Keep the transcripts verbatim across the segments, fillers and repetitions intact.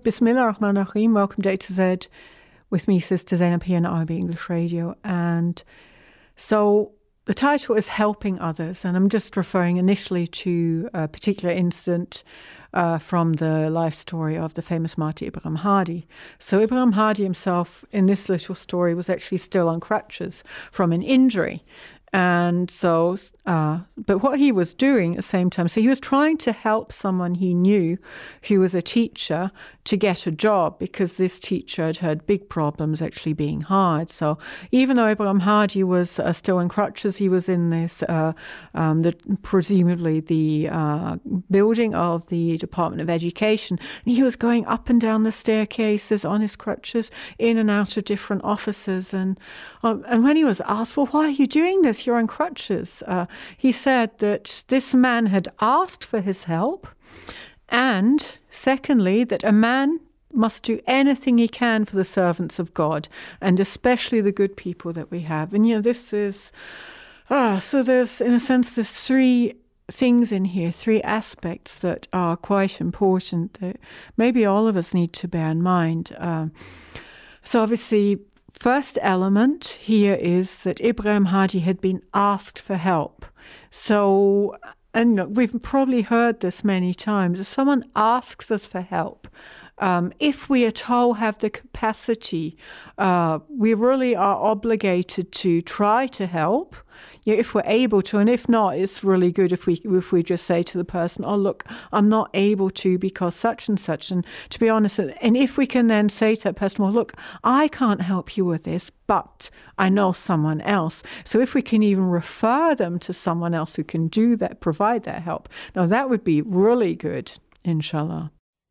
Bismillah ar-Rahman ar-Rahim. Welcome to A to Z with me, Sister Zainab, here on I B English Radio. And so the title is Helping Others, and I'm just referring initially to a particular incident uh, from the life story of the famous martyr Ibrahim Hadi. So Ibrahim Hadi himself, in this little story, was actually still on crutches from an injury. And so, uh, but what he was doing at the same time, so he was trying to help someone he knew who was a teacher to get a job, because this teacher had had big problems actually being hired. So even though Ibrahim Hadi was uh, still in crutches, he was in this, uh, um, the, presumably the uh, building of the Department of Education, and he was going up and down the staircases on his crutches, in and out of different offices. And, um, and when he was asked, well, why are you doing this? You're on crutches. Uh, he said that this man had asked for his help, and secondly, that a man must do anything he can for the servants of God, and especially the good people that we have. And, you know, this is, ah, so there's, in a sense, there's three things in here, three aspects that are quite important that maybe all of us need to bear in mind. Um, so obviously, first element here is that Ibrahim Hadi had been asked for help. So, and look, we've probably heard this many times. If someone asks us for help, um, if we at all have the capacity, uh, we really are obligated to try to help. Yeah, if we're able to, and if not, it's really good if we if we just say to the person, oh, look, I'm not able to because such and such. And to be honest, and if we can then say to that person, well, look, I can't help you with this, but I know someone else. So if we can even refer them to someone else who can do that, provide that help, now that would be really good, inshallah.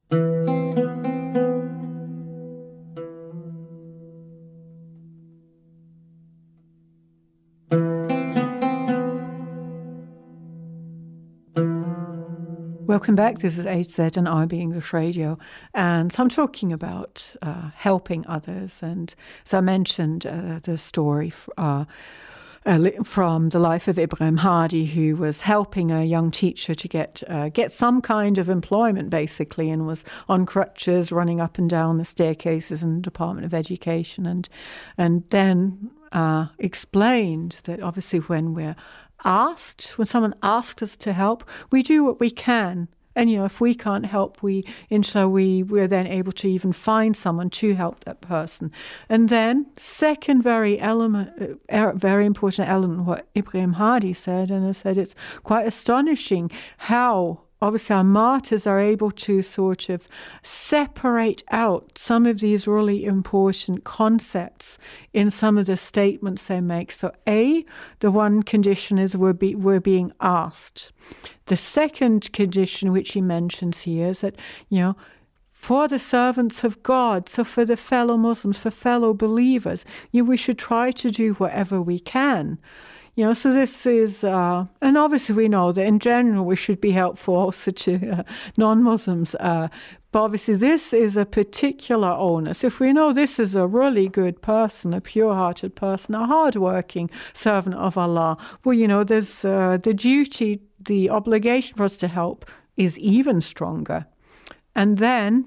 Welcome back. This is A to Z and I B English Radio, and so I'm talking about uh, helping others. And so I mentioned uh, the story uh, uh, from the life of Ibrahim Hadi, who was helping a young teacher to get uh, get some kind of employment, basically, and was on crutches, running up and down the staircases in the Department of Education, and and then uh, explained that obviously when we're asked, when someone asks us to help, we do what we can. And, you know, if we can't help, we, inshallah, we, we're then able to even find someone to help that person. And then, second very element, uh, very important element, what Ibrahim Hadi said, and I said it's quite astonishing how obviously our martyrs are able to sort of separate out some of these really important concepts in some of the statements they make. So A, the one condition is we're, be, we're being asked. The second condition which he mentions here is that, you know, for the servants of God, so for the fellow Muslims, for fellow believers, you know, we should try to do whatever we can. You know, so this is, uh, and obviously we know that in general we should be helpful also to uh, non-Muslims. Uh, but obviously this is a particular onus. If we know this is a really good person, a pure-hearted person, a hard-working servant of Allah, well, you know, there's uh, the duty, the obligation for us to help is even stronger. And then,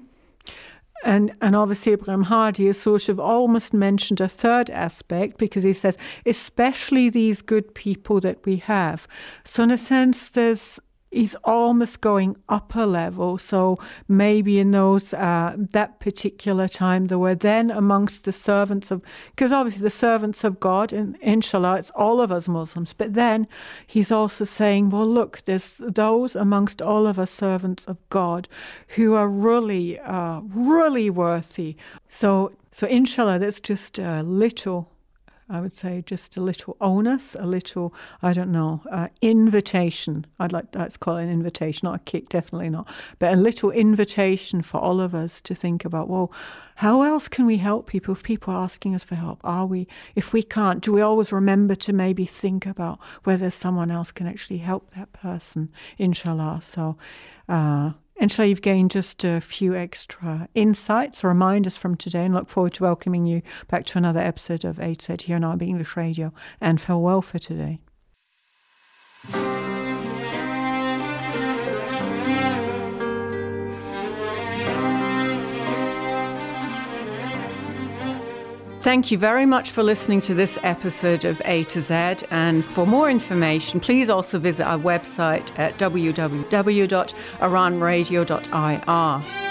And and obviously Ibrahim Hadi has sort of almost mentioned a third aspect, because he says, especially these good people that we have. So in a sense, there's he's almost going up a level. So maybe in those uh, that particular time, there were then amongst the servants of, because obviously the servants of God, and inshallah, it's all of us Muslims. But then he's also saying, well, look, there's those amongst all of us servants of God who are really, uh, really worthy. So, so inshallah, that's just a little, I would say, just a little onus, a little, I don't know, uh, invitation. I'd like let's call it an invitation, not a kick, definitely not, but a little invitation for all of us to think about, well, how else can we help people if people are asking us for help? Are we, if we can't, do we always remember to maybe think about whether someone else can actually help that person, inshallah? So, uh, inshallah, you've gained just a few extra insights or reminders from today, and look forward to welcoming you back to another episode of A to Z here on I B English Radio, and farewell for today. Thank you very much for listening to this episode of A to Z. And for more information, please also visit our website at w w w dot aran radio dot i r.